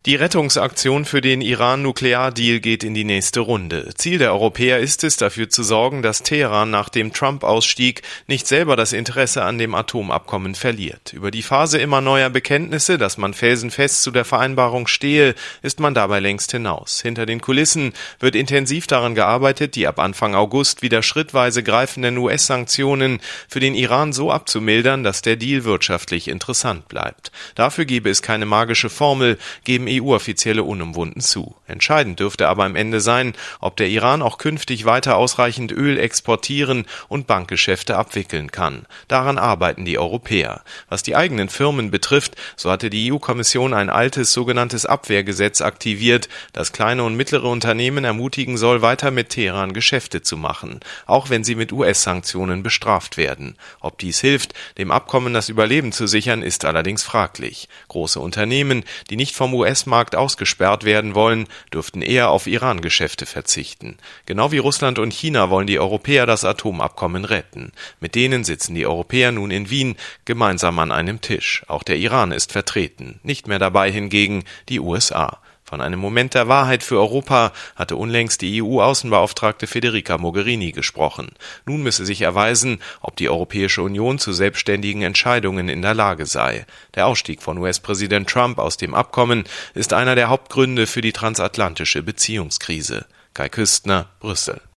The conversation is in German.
Die Rettungsaktion für den Iran-Nukleardeal geht in die nächste Runde. Ziel der Europäer ist es, dafür zu sorgen, dass Teheran nach dem Trump-Ausstieg nicht selber das Interesse an dem Atomabkommen verliert. Über die Phase immer neuer Bekenntnisse, dass man felsenfest zu der Vereinbarung stehe, ist man dabei längst hinaus. Hinter den Kulissen wird intensiv daran gearbeitet, die ab Anfang August wieder schrittweise greifenden US-Sanktionen für den Iran so abzumildern, dass der Deal wirtschaftlich interessant bleibt. Dafür gebe es keine magische Formel, geben EU-Offizielle unumwunden zu. Entscheidend dürfte aber am Ende sein, ob der Iran auch künftig weiter ausreichend Öl exportieren und Bankgeschäfte abwickeln kann. Daran arbeiten die Europäer. Was die eigenen Firmen betrifft, so hatte die EU-Kommission ein altes sogenanntes Abwehrgesetz aktiviert, das kleine und mittlere Unternehmen ermutigen soll, weiter mit Teheran Geschäfte zu machen, auch wenn sie mit US-Sanktionen bestraft werden. Ob dies hilft, dem Abkommen das Überleben zu sichern, ist allerdings fraglich. Große Unternehmen, die nicht vom US-Markt ausgesperrt werden wollen, dürften eher auf Iran-Geschäfte verzichten. Genau wie Russland und China wollen die Europäer das Atomabkommen retten. Mit denen sitzen die Europäer nun in Wien gemeinsam an einem Tisch. Auch der Iran ist vertreten. Nicht mehr dabei hingegen die USA. Von einem Moment der Wahrheit für Europa hatte unlängst die EU-Außenbeauftragte Federica Mogherini gesprochen. Nun müsse sich erweisen, ob die Europäische Union zu selbstständigen Entscheidungen in der Lage sei. Der Ausstieg von US-Präsident Trump aus dem Abkommen ist einer der Hauptgründe für die transatlantische Beziehungskrise. Kai Küstner, Brüssel.